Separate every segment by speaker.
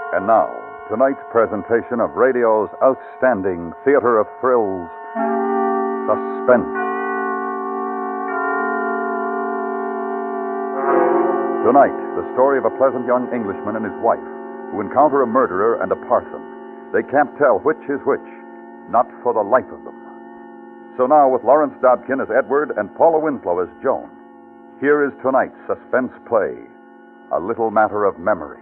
Speaker 1: And now, tonight's presentation of radio's outstanding theater of thrills, Suspense. Tonight, the story of a pleasant young Englishman and his wife who encounter a murderer and a parson. They can't tell which is which, not for the life of them. So now, with Lawrence Dobkin as Edward and Paula Winslow as Joan, here is tonight's suspense play, A Little Matter of Memory.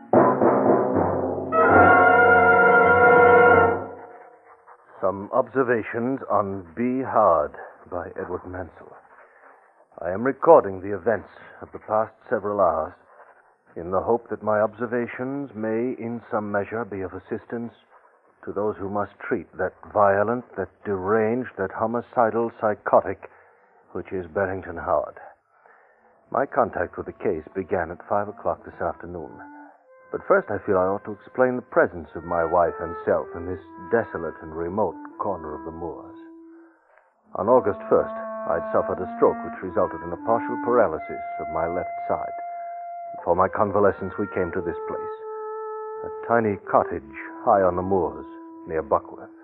Speaker 2: Some Observations on Be Hard by Edward Mansell. I am recording the events of the past several hours in the hope that my observations may in some measure be of assistance to those who must treat that violent, that deranged, that homicidal psychotic which is Barrington Howard. My contact with the case began at 5 o'clock this afternoon. But first I feel I ought to explain the presence of my wife and self in this desolate and remote corner of the moors. On August 1st, I'd suffered a stroke which resulted in a partial paralysis of my left side. For my convalescence, we came to this place, a tiny cottage high on the moors near Buckworth.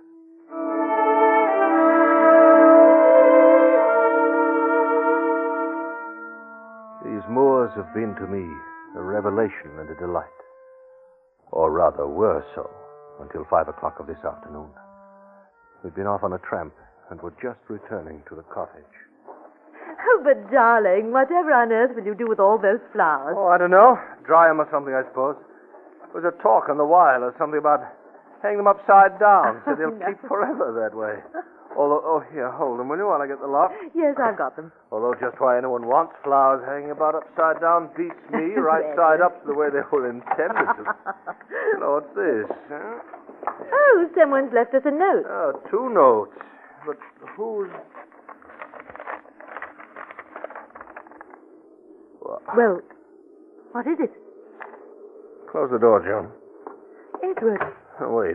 Speaker 2: These moors have been to me a revelation and a delight. Or rather, were so, until 5 o'clock of this afternoon. We'd been off on a tramp and were just returning to the cottage.
Speaker 3: Oh, but darling, whatever on earth will you do with all those flowers?
Speaker 2: Oh, I don't know. Dry them or something, I suppose. There was a talk on the wireless, something about hang them upside down so they'll keep forever that way. Although, here, hold them, will you, while I get the lock?
Speaker 3: Yes, I've got them.
Speaker 2: Although just why anyone wants flowers hanging about upside down beats me right side up the way they were intended to. Hello, what's this? Huh?
Speaker 3: Oh, someone's left us a note.
Speaker 2: Oh, 2 notes. But who's...
Speaker 3: Well, what is it?
Speaker 2: Close the door, Joan.
Speaker 3: Edward.
Speaker 2: Oh, wait.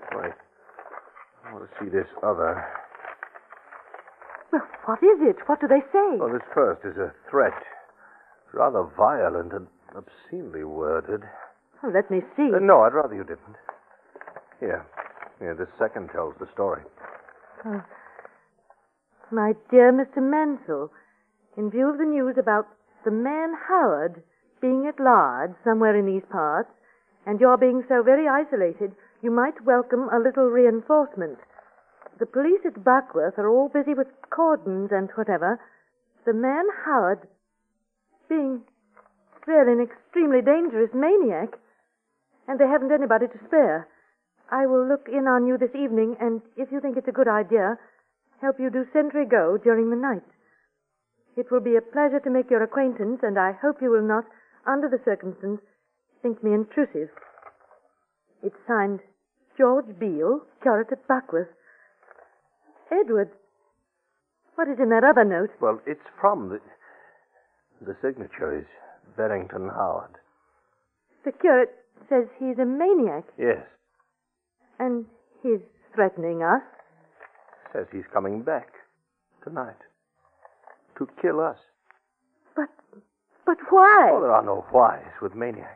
Speaker 2: I want to see this other.
Speaker 3: Well, what is it? What do they say?
Speaker 2: Well, this first is a threat. Rather violent and obscenely worded.
Speaker 3: Oh, let me see.
Speaker 2: No, I'd rather you didn't. Here, this second tells the story.
Speaker 3: Oh. My dear Mr. Mansell, in view of the news about the man Howard being at large somewhere in these parts, and your being so very isolated, you might welcome a little reinforcement. The police at Buckworth are all busy with cordons and whatever. The man Howard being really an extremely dangerous maniac, and they haven't anybody to spare. I will look in on you this evening, and if you think it's a good idea, help you do sentry go during the night. It will be a pleasure to make your acquaintance, and I hope you will not, under the circumstances, think me intrusive. It's signed George Beale, curate at Buckworth. Edward, what is in that other note?
Speaker 2: Well, it's from the signature is Barrington Howard.
Speaker 3: The curate says he's a maniac.
Speaker 2: Yes.
Speaker 3: And he's threatening us.
Speaker 2: Says he's coming back tonight to kill us.
Speaker 3: But why?
Speaker 2: Oh, there are no whys with maniacs.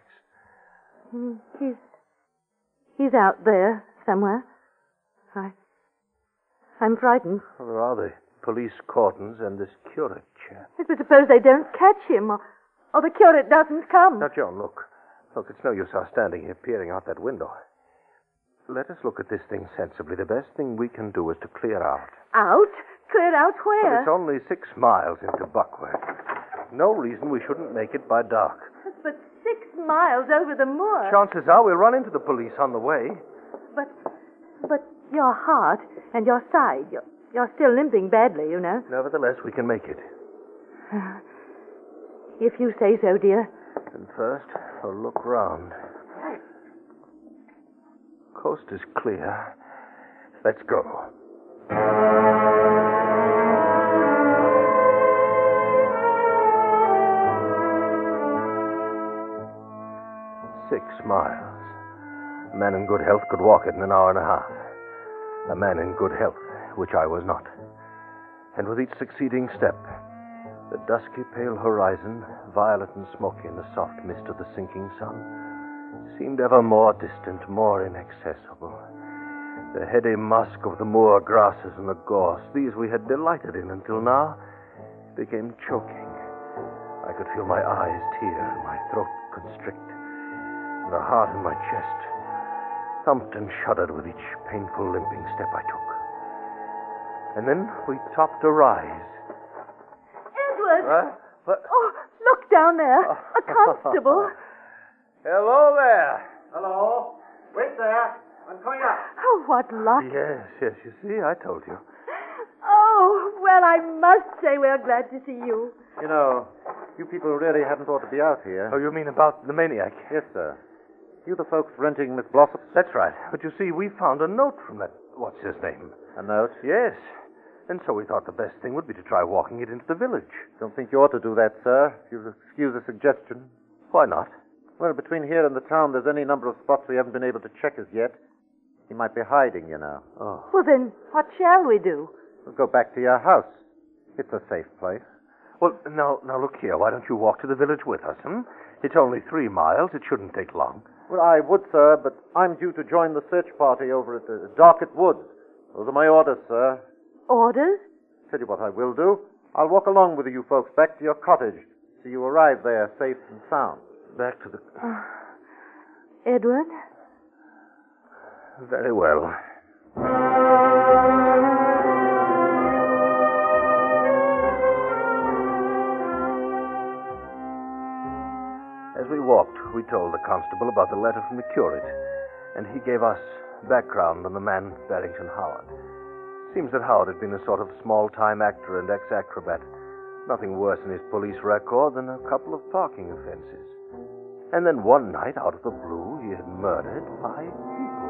Speaker 3: He's out there somewhere. I'm frightened.
Speaker 2: Well, there are the police cordons and this curate chap.
Speaker 3: Yes, but suppose they don't catch him, or the curate doesn't come.
Speaker 2: Now, Joan, look. Look, it's no use our standing here peering out that window. Let us look at this thing sensibly. The best thing we can do is to clear out.
Speaker 3: Out? Clear out where?
Speaker 2: Well, it's only 6 miles into Buckworth. No reason we shouldn't make it by dark.
Speaker 3: But 6 miles over the moor.
Speaker 2: Chances are we'll run into the police on the way.
Speaker 3: But your heart and your side, you're still limping badly, you know.
Speaker 2: Nevertheless, we can make it.
Speaker 3: If you say so, dear.
Speaker 2: And first, I'll look round. Coast is clear. Let's go. 6 miles. A man in good health could walk it in an hour and a half. A man in good health, which I was not. And with each succeeding step, the dusky pale horizon, violet and smoky in the soft mist of the sinking sun, seemed ever more distant, more inaccessible. The heady musk of the moor grasses and the gorse, these we had delighted in until now, became choking. I could feel my eyes tear and my throat constrict. And the heart in my chest thumped and shuddered with each painful limping step I took. And then we topped a rise.
Speaker 3: Edward!
Speaker 2: What?
Speaker 3: Oh, look down there. A constable.
Speaker 2: Hello there.
Speaker 4: Hello? Wait there. I'm coming up.
Speaker 3: Oh, what luck.
Speaker 2: Yes, you see, I told you.
Speaker 3: Oh, well, I must say we're glad to see you.
Speaker 4: You know, you people really hadn't ought to be out here.
Speaker 2: Oh, you mean about the maniac?
Speaker 4: Yes, sir. You the folks renting Miss Blossom?
Speaker 2: That's right. But you see, we found a note from that... What's his name?
Speaker 4: A note?
Speaker 2: Yes. And so we thought the best thing would be to try walking it into the village.
Speaker 4: Don't think you ought to do that, sir. If you'll excuse a suggestion.
Speaker 2: Why not?
Speaker 4: Well, between here and the town, there's any number of spots we haven't been able to check as yet. He might be hiding, you know.
Speaker 2: Oh.
Speaker 3: Well, then, what shall we do?
Speaker 4: We'll go back to your house. It's a safe place.
Speaker 2: Well, now look here. Why don't you walk to the village with us, It's only 3 miles. It shouldn't take long.
Speaker 4: Well, I would, sir, but I'm due to join the search party over at the Darket Woods. Those are my orders, sir.
Speaker 3: Orders?
Speaker 4: Tell you what I will do. I'll walk along with you folks back to your cottage so you arrive there safe and sound.
Speaker 2: Back to the...
Speaker 3: Edward?
Speaker 2: Very well. As we walked, we told the constable about the letter from the curate, and he gave us background on the man Barrington Howard. Seems that Howard had been a sort of small-time actor and ex-acrobat. Nothing worse in his police record than a couple of parking offenses. And then one night, out of the blue, he had murdered 5 people.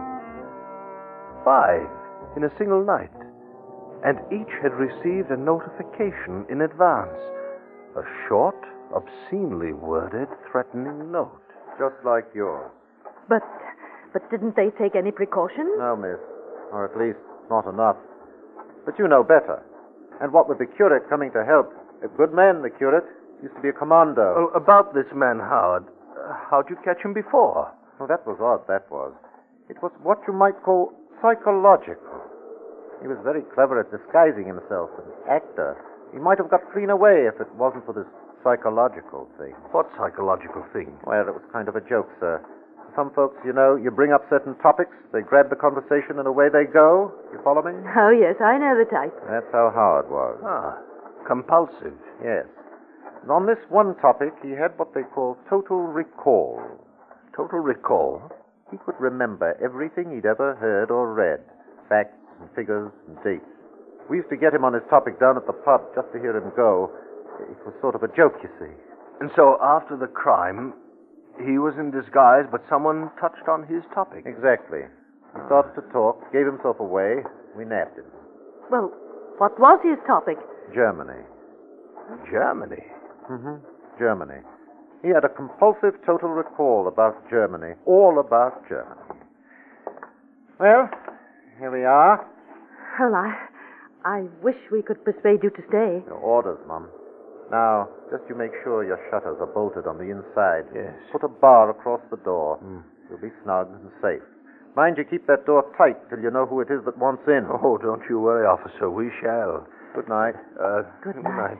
Speaker 2: 5 in a single night. And each had received a notification in advance. A short, obscenely worded, threatening note.
Speaker 4: Just like yours.
Speaker 3: But didn't they take any precautions?
Speaker 4: No, miss. Or at least not enough. But you know better. And what with the curate coming to help, a good man, the curate, used to be a commando.
Speaker 2: Well, about this man Howard, how'd you catch him before?
Speaker 4: Oh, that was odd, that was. It was what you might call psychological. He was very clever at disguising himself, an actor. He might have got clean away if it wasn't for this psychological thing.
Speaker 2: What psychological thing?
Speaker 4: Well, it was kind of a joke, sir. Some folks, you know, you bring up certain topics, they grab the conversation, and away they go. You follow me?
Speaker 3: Oh, yes, I know the type.
Speaker 4: That's how Howard was.
Speaker 2: Ah, compulsive.
Speaker 4: Yes. And on this one topic, he had what they call total recall.
Speaker 2: Total recall?
Speaker 4: He could remember everything he'd ever heard or read. Facts and figures and dates. We used to get him on his topic down at the pub just to hear him go. It was sort of a joke, you see.
Speaker 2: And so after the crime, he was in disguise, but someone touched on his topic.
Speaker 4: Exactly. He started to talk, gave himself away. We nabbed him.
Speaker 3: Well, what was his topic?
Speaker 4: Germany.
Speaker 2: Germany?
Speaker 4: Mm-hmm. Germany. He had a compulsive total recall about Germany. All about Germany. Well, here we are.
Speaker 3: Well, I wish we could persuade you to stay.
Speaker 4: Your orders, Mum. Now, just you make sure your shutters are bolted on the inside.
Speaker 2: Yes.
Speaker 4: Put a bar across the door. You'll be snug and safe. Mind you keep that door tight till you know who it is that wants in.
Speaker 2: Oh, don't you worry, officer. We shall.
Speaker 4: Good night.
Speaker 3: Good night.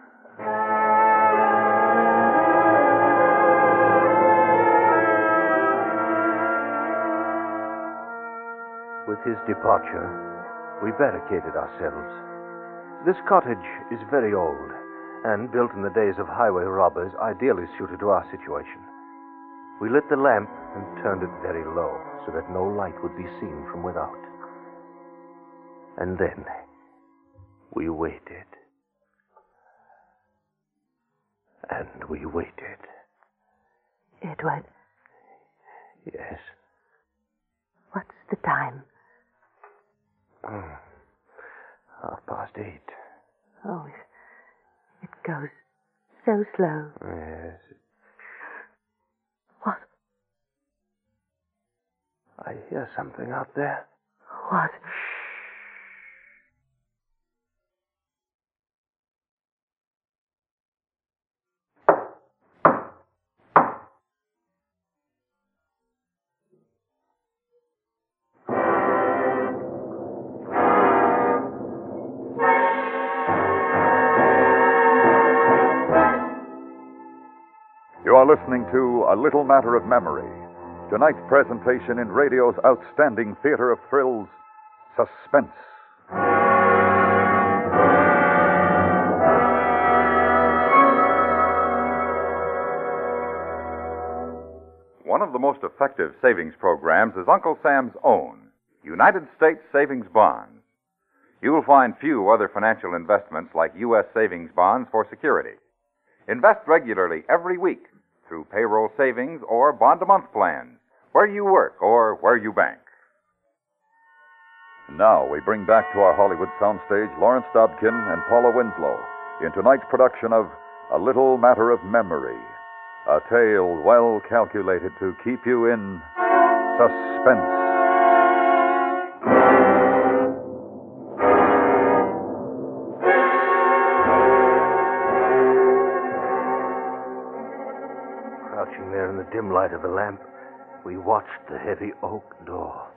Speaker 2: With his departure, we barricaded ourselves. This cottage is very old, and built in the days of highway robbers, ideally suited to our situation. We lit the lamp and turned it very low, so that no light would be seen from without. And then we waited. And we waited.
Speaker 3: Edward,
Speaker 2: Yes.
Speaker 3: what's the time?
Speaker 2: 8:30.
Speaker 3: Oh, it goes so slow.
Speaker 2: Yes.
Speaker 3: What?
Speaker 2: I hear something out there.
Speaker 3: What?
Speaker 1: You are listening to A Little Matter of Memory. Tonight's presentation in radio's outstanding theater of thrills, Suspense. One of the most effective savings programs is Uncle Sam's own, United States Savings Bonds. You will find few other financial investments like U.S. savings bonds for security. Invest regularly every week through payroll savings or bond-a-month plans, where you work or where you bank. Now we bring back to our Hollywood soundstage Lawrence Dobkin and Paula Winslow in tonight's production of A Little Matter of Memory, a tale well calculated to keep you in suspense.
Speaker 2: Crouching there in the dim light of the lamp, we watched the heavy oak door.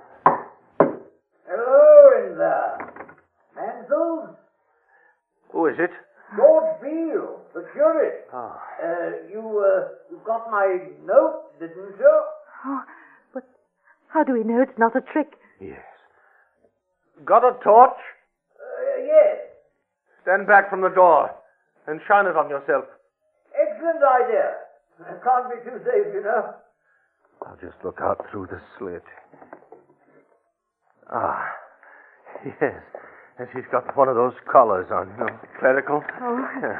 Speaker 5: Hello in there. Mansell?
Speaker 2: Who is it?
Speaker 5: George Beale, the curate.
Speaker 2: Oh.
Speaker 5: You got my note, didn't you?
Speaker 3: Oh, but how do we know it's not a trick?
Speaker 2: Yes. Got a torch?
Speaker 5: Yes.
Speaker 2: Stand back from the door and shine it on yourself.
Speaker 5: Excellent idea. Can't be too safe, you know.
Speaker 2: I'll just look out through the slit. Ah, yes. And she's got one of those collars on, you know, clerical.
Speaker 3: Oh.
Speaker 2: Yeah.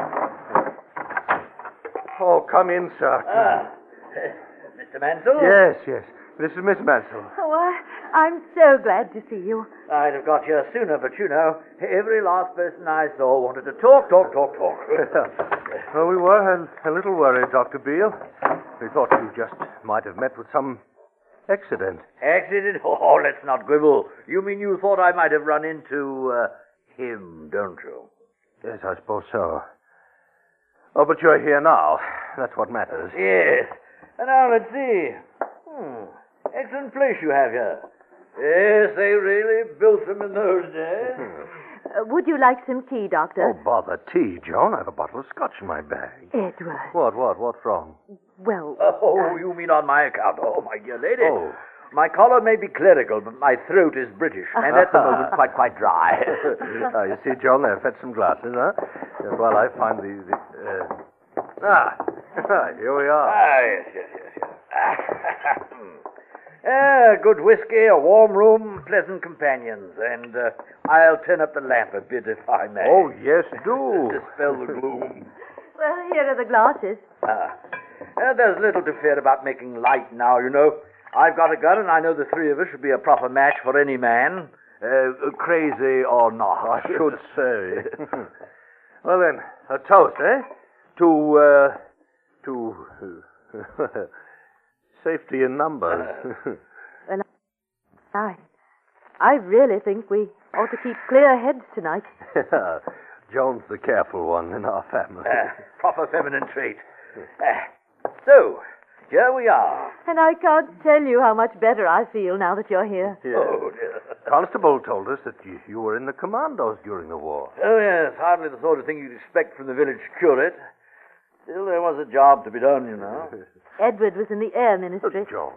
Speaker 2: Oh, come in, sir.
Speaker 5: Mr. Mansell?
Speaker 2: Yes, yes. This is Miss Mansell.
Speaker 3: Oh, I'm so glad to see you.
Speaker 5: I'd have got here sooner, but you know, every last person I saw wanted to talk.
Speaker 2: Well, we were a little worried, Dr. Beale. We thought you just might have met with some accident.
Speaker 5: Accident? Oh, let's not quibble. You mean you thought I might have run into him, don't you?
Speaker 2: Yes, I suppose so. Oh, but you're here now. That's what matters.
Speaker 5: Yes. And now let's see. Excellent place you have here. Yes, they really built them in those days.
Speaker 3: Would you like some tea, Doctor?
Speaker 2: Oh, bother tea, Joan. I have a bottle of scotch in my bag.
Speaker 3: Edward.
Speaker 2: What's wrong?
Speaker 3: Well...
Speaker 5: Oh, you mean on my account? Oh, my dear lady.
Speaker 2: Oh.
Speaker 5: My collar may be clerical, but my throat is British, and at the moment quite dry.
Speaker 2: You see, Joan, I've had some glasses, huh? While I find the here we are.
Speaker 5: Yes. Good whiskey, a warm room, pleasant companions, and I'll turn up the lamp a bit if I may.
Speaker 2: Oh, yes, do.
Speaker 5: Dispel the gloom.
Speaker 3: Well, here are the glasses.
Speaker 5: There's little to fear about making light now, you know. I've got a gun, and I know the three of us should be a proper match for any man, crazy or not.
Speaker 2: I should say. Well, then, a toast, eh? To safety in numbers.
Speaker 3: Well, I really think we ought to keep clear heads tonight.
Speaker 2: Joan's the careful one in our family.
Speaker 5: Proper feminine trait. So, here we are.
Speaker 3: And I can't tell you how much better I feel now that you're here.
Speaker 2: Yes.
Speaker 5: Oh, dear.
Speaker 2: Constable told us that you were in the commandos during the war.
Speaker 5: Oh, yes, hardly the sort of thing you'd expect from the village curate. Still, there was a job to be done, you know.
Speaker 3: Edward was in the air ministry.
Speaker 2: Joan.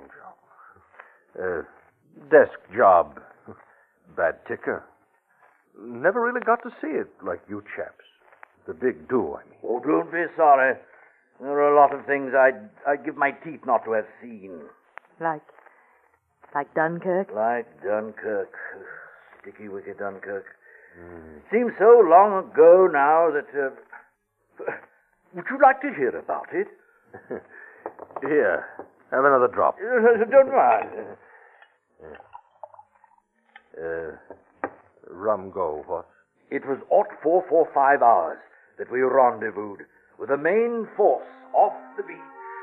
Speaker 2: Desk job. Bad ticker. Never really got to see it like you chaps. The big do, I mean.
Speaker 5: Oh, don't be sorry. There are a lot of things I'd give my teeth not to have seen.
Speaker 3: Like Dunkirk?
Speaker 5: Like Dunkirk. Sticky wicked Dunkirk. Seems so long ago now that... would you like to hear about it?
Speaker 2: Here, have another drop.
Speaker 5: Don't mind.
Speaker 2: Rum go, what?
Speaker 5: It was 0445 hours that we rendezvoused with the main force off the beach.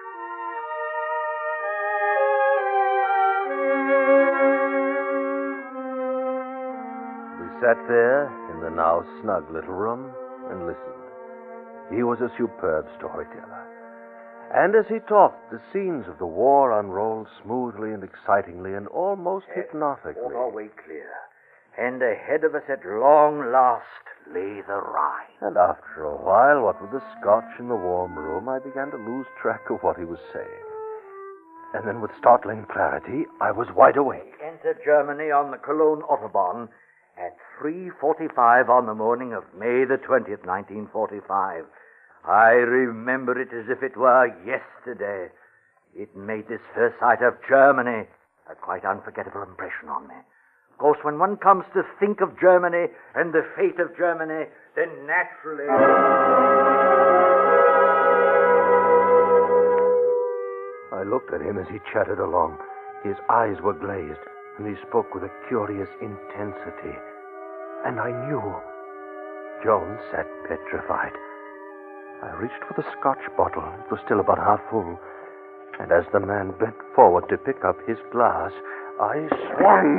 Speaker 2: We sat there in the now snug little room and listened. He was a superb storyteller. And as he talked, the scenes of the war unrolled smoothly and excitingly and almost hypnotically.
Speaker 5: All our way clear. and ahead of us at long last lay the Rhine.
Speaker 2: And after a while, what with the scotch and the warm room, I began to lose track of what he was saying. And then with startling clarity, I was wide awake.
Speaker 5: Entered Germany on the Cologne Autobahn at 3:45 on the morning of May the 20th, 1945. I remember it as if it were yesterday. It made this first sight of Germany a quite unforgettable impression on me. Of course, when one comes to think of Germany and the fate of Germany, then naturally...
Speaker 2: I looked at him as he chattered along. His eyes were glazed, and he spoke with a curious intensity. And I knew. Jones sat petrified. I reached for the scotch bottle. It was still about half full. And as the man bent forward to pick up his glass, I swung.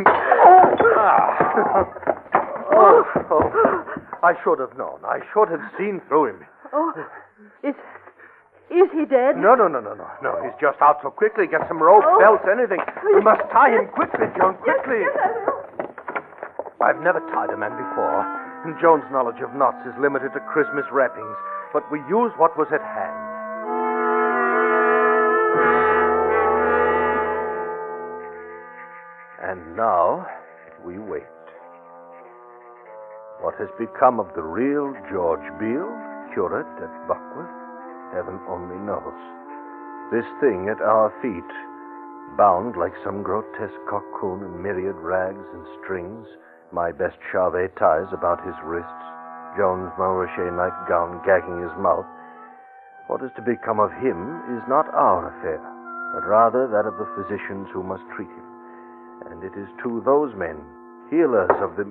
Speaker 2: I should have known. I should have seen through him.
Speaker 3: Oh, is he dead?
Speaker 2: No. He's just out so quickly. Get some rope, belts, anything. We must tie him quickly, Joan, quickly. I've never tied a man before, and Joan's knowledge of knots is limited to Christmas wrappings, but we used what was at hand. And now we wait. What has become of the real George Beale, curate at Buckworth, heaven only knows. This thing at our feet, bound like some grotesque cocoon in myriad rags and strings, my best Charvet ties about his wrists, Joan's Montrachet nightgown gagging his mouth. What is to become of him is not our affair, but rather that of the physicians who must treat him. And it is to those men, healers of the...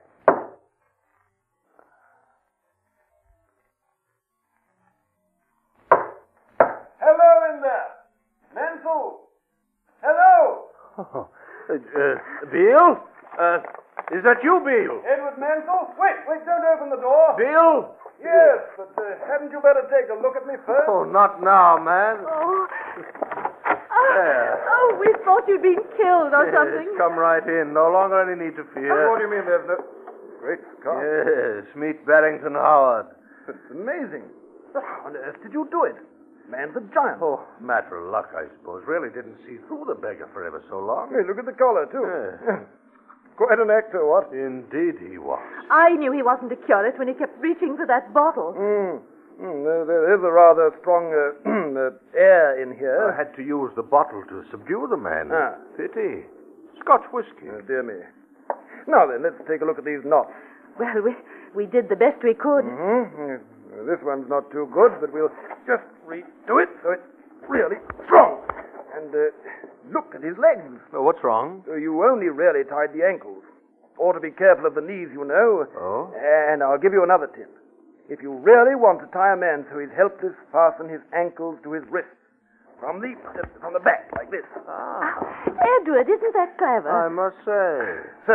Speaker 6: Hello in there! Mansell! Hello!
Speaker 2: Oh, Beale? Is that you, Beale?
Speaker 6: Edward Mansell? Wait, don't open the door.
Speaker 2: Beale?
Speaker 6: Yes, but hadn't you better take a look at me first?
Speaker 2: Oh, not now, man.
Speaker 3: Oh.
Speaker 2: There.
Speaker 3: Oh, we thought you'd been killed or
Speaker 2: Yes,
Speaker 3: something.
Speaker 2: come right in. No longer any need to fear.
Speaker 6: What do you mean there's no... Great Scott.
Speaker 2: Yes, meet Barrington Howard.
Speaker 6: It's amazing. How on earth did you do it? Man's a giant.
Speaker 2: Oh, matter of luck, I suppose. Really didn't see through the beggar for ever so long.
Speaker 6: Hey, look at the collar, too.
Speaker 2: Yes.
Speaker 6: Quite an actor, what?
Speaker 2: Indeed he was.
Speaker 3: I knew he wasn't a curate when he kept reaching for that bottle.
Speaker 6: There is a rather strong air in here.
Speaker 2: I had to use the bottle to subdue the man.
Speaker 6: Ah.
Speaker 2: Pity. Scotch whiskey.
Speaker 6: Oh, dear me. Now then, let's take a look at these knots.
Speaker 3: Well, we did the best we could.
Speaker 6: Mm-hmm. This one's not too good, but we'll just redo it so it's really strong. And look at his legs.
Speaker 2: Oh, what's wrong?
Speaker 6: You only really tied the ankles. Ought to be careful of the knees, you know.
Speaker 2: Oh?
Speaker 6: And I'll give you another tip. If you really want to tie a man so he's helpless, fasten his ankles to his wrists. From the back, like this.
Speaker 2: Ah.
Speaker 3: Edward, isn't that clever?
Speaker 2: I must say.
Speaker 6: So.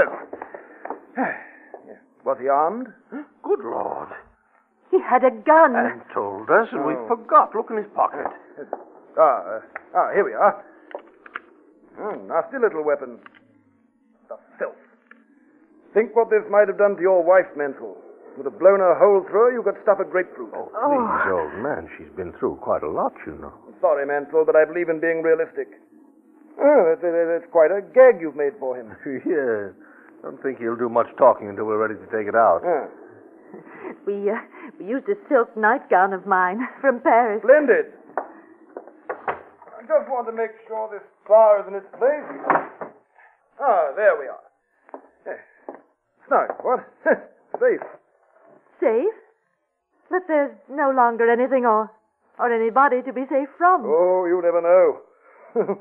Speaker 6: Was he armed?
Speaker 2: Good Lord.
Speaker 3: He had a gun.
Speaker 2: And told us, and we forgot. Look in his pocket.
Speaker 6: Here we are. Nasty little weapon. The filth. Think what this might have done to your wife, Mansell. Would have blown her hole through her, you could stuff a grapefruit.
Speaker 2: Oh, please, old man. She's been through quite a lot, you know.
Speaker 6: Sorry, Mansell, but I believe in being realistic. Oh, that's quite a gag you've made for him.
Speaker 2: Yes. Don't think he'll do much talking until we're ready to take it out.
Speaker 3: We used a silk nightgown of mine from Paris.
Speaker 6: Splendid. I just want to make sure this bar is in its place. There we are. Now, what? Safe.
Speaker 3: Safe? But there's no longer anything or anybody to be safe from.
Speaker 6: Oh, you never know.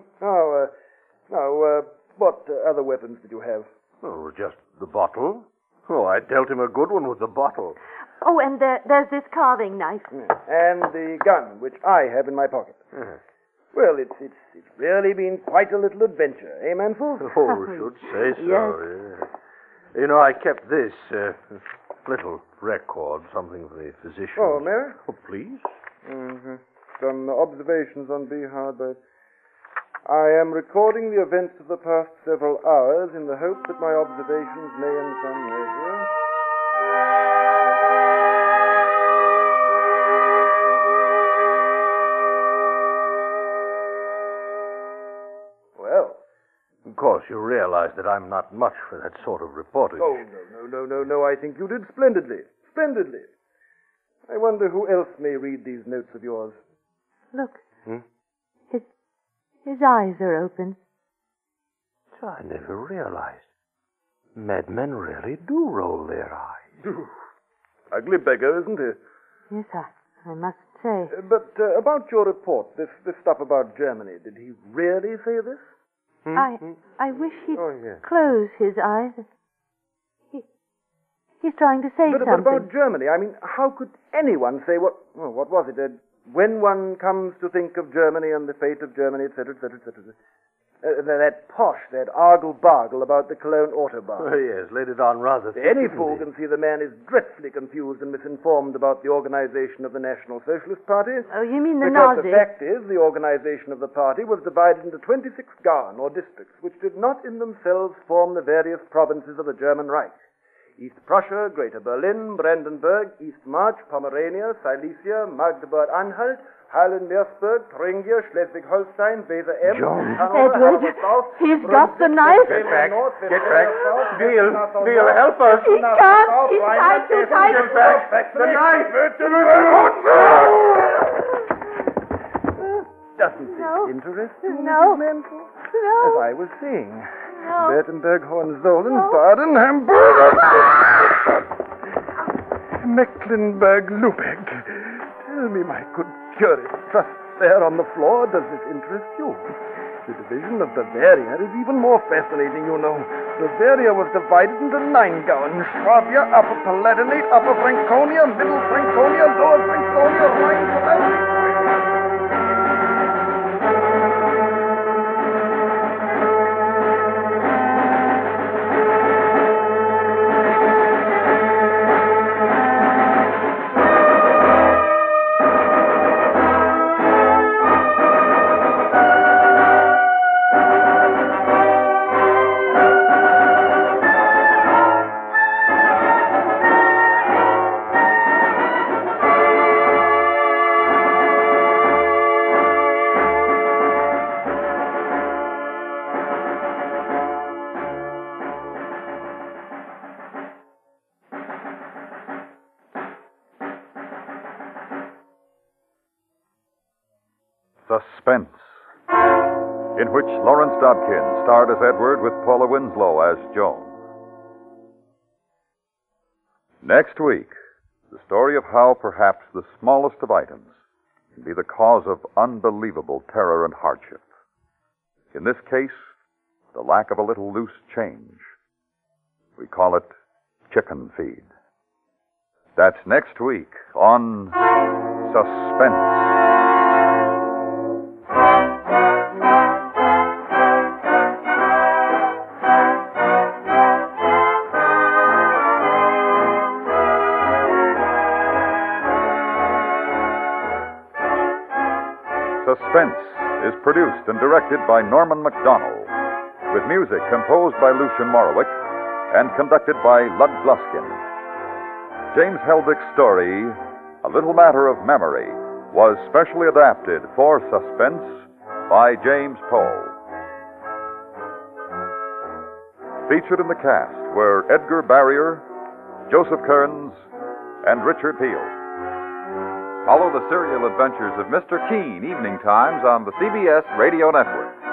Speaker 6: What other weapons did you have?
Speaker 2: Oh, just the bottle. Oh, I dealt him a good one with the bottle.
Speaker 3: Oh, and there's this carving knife.
Speaker 6: And the gun, which I have in my pocket. Well, it's really been quite a little adventure, eh, Mansell?
Speaker 2: Oh, should say so,
Speaker 3: Yes.
Speaker 2: yeah. You know, I kept this little record, something for the physician.
Speaker 6: Oh, Mary?
Speaker 2: Oh, please.
Speaker 6: Some observations on Bihard, but... I am recording the events of the past several hours in the hope that my observations may in some measure... Well...
Speaker 2: Of course, you realize that I'm not much for that sort of reporting.
Speaker 6: Oh, no. I think you did splendidly. Splendidly. I wonder who else may read these notes of yours.
Speaker 3: Look. His eyes are open.
Speaker 2: I never realized. Madmen really do roll their eyes.
Speaker 6: Ugly beggar, isn't he?
Speaker 3: Yes, I must say.
Speaker 6: But about your report, this stuff about Germany, did he really say this?
Speaker 3: I wish he'd close his eyes. He's trying to say something.
Speaker 6: But about Germany, I mean, how could anyone say what was it? When one comes to think of Germany and the fate of Germany, etc., etc., etc. That posh, that argle-bargle about the Cologne Autobahn.
Speaker 2: Oh, yes, laid it on rather thick.
Speaker 6: Any fool can see the man is dreadfully confused and misinformed about the organization of the National Socialist Party.
Speaker 3: Oh, you mean the
Speaker 6: Because
Speaker 3: Nazis?
Speaker 6: the fact is, the organization of the party was divided into 26 Gauen, or districts, which did not in themselves form the various provinces of the German Reich. East Prussia, Greater Berlin, Brandenburg, East March, Pomerania, Silesia, Magdeburg-Anhalt, Halle-Meersburg, Thuringia, Schleswig-Holstein, Weser-Ems,
Speaker 3: Edward, he's got the knife.
Speaker 2: Get back. Neil, help us.
Speaker 3: He can't. He's tied too tight.
Speaker 2: Get back. The knife.
Speaker 6: Doesn't this interest you,
Speaker 3: No.
Speaker 6: Mrs. Menzel?
Speaker 3: No.
Speaker 6: As I was saying,
Speaker 3: No.
Speaker 6: Württemberg, Hohenzollern, Baden, Hamburg, Mecklenburg, Lubeck. Tell me, my good curate, just there on the floor, does this interest you? The division of Bavaria is even more fascinating, you know. Bavaria was divided into 9 Gauen: Swabia, Upper Palatinate, Upper Franconia, Middle Franconia, Lower Franconia, Rhine-Palatinate.
Speaker 1: Suspense, in which Lawrence Dobkin starred as Edward with Paula Winslow as Joan. Next week, the story of how perhaps the smallest of items can be the cause of unbelievable terror and hardship. In this case, the lack of a little loose change. We call it chicken feed. That's next week on Suspense. Suspense is produced and directed by Norman MacDonald, with music composed by Lucian Morowick and conducted by Lud Gluskin. James Helvick's story, A Little Matter of Memory, was specially adapted for Suspense by James Poe. Featured in the cast were Edgar Barrier, Joseph Kearns, and Richard Peel. Follow the serial adventures of Mr. Keene evening times on the CBS Radio Network.